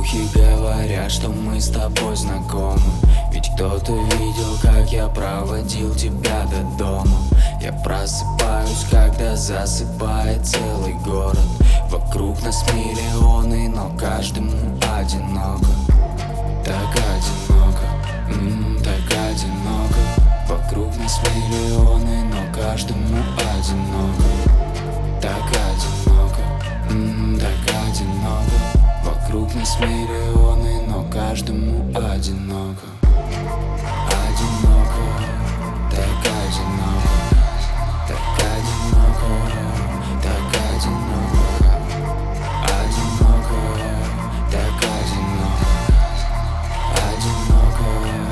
Слухи говорят, что мы с тобой знакомы. Ведь кто-то видел, как я проводил тебя до дома. Я просыпаюсь, когда засыпает целый город. Вокруг нас миллионы, но каждому одиноко. Так одиноко, так одиноко. Вокруг нас миллионы, но каждому одиноко. Так одиноко, так одиноко. Вокруг нас миллионы, но каждому одиноко. Одиноко, так одиноко. Так одиноко, так одиноко. Одиноко, так одиноко. Одиноко,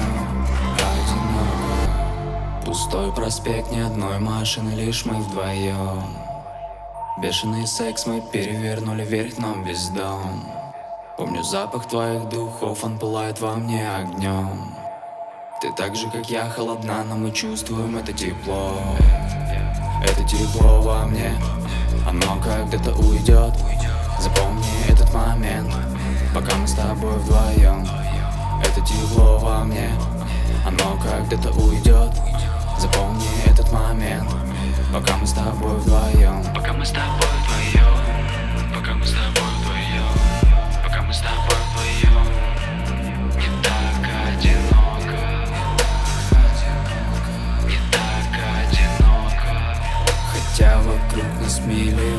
одиноко. Пустой проспект, ни одной машины, лишь мы вдвоем. Бешеный секс мы перевернули вверх, но без дом. Помню запах твоих духов, он пылает во мне огнем. Ты так же, как я, холодна, но мы чувствуем это тепло. Это тепло во мне, оно когда-то уйдет. Запомни этот момент, пока мы с тобой вдвоем. Это тепло во мне, оно когда-то уйдет. Запомни этот момент, пока мы с тобой вдвоем. Пока мы с тобой вдвоем. Пока мы с тобой вдвоем. Пока мы с тобой вдвоем. Не так одиноко. Не так одиноко. Хотя вокруг нас миллионы,